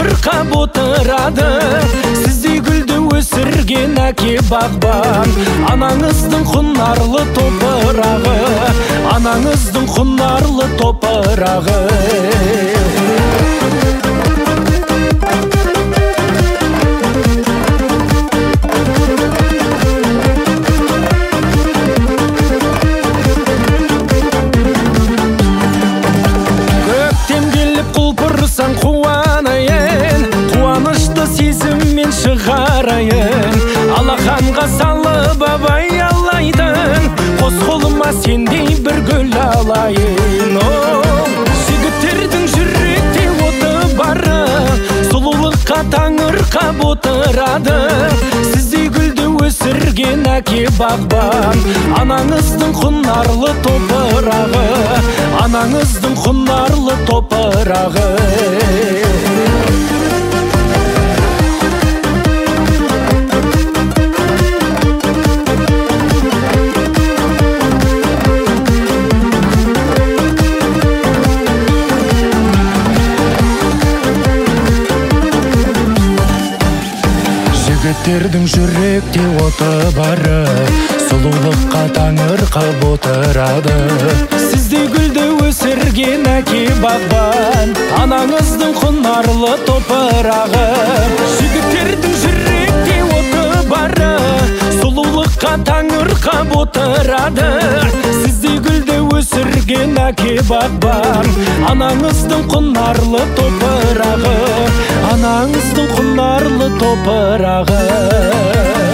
таңырқап отырады. Сіздей гүлді өсірген әке бағбан, анаңыздың құнарлы топырағы, анаңыздың құнарлы топырағы. Құлпырсаң қуанайын, қуанышты сезіммен шығарайын. Алақанға салып абай алайдың, қос қолыма сендей бір гүл алайын. Жігіттердің жүректе оты бары, сұлулыққа таңырқап отырады. Сіздей гүлді өсірген әке бағбан, анаңыздың құнарлы топырағы, анаңыздың құнарлы топырағы. Жігіттердің жүректе оты бары, сұлулыққа таңырқап отырады. Сіздей гүлді өсірген әке бағбан, анаңыздың құнарлы топырағы. Жігіттердің жүректе оты бары, сұлулыққа таңырқап отырады. Сіздей гүлді өсірген әке бағбан, анаңыздың құнарлы топырағы, анаңыздың құнарлы топырағы.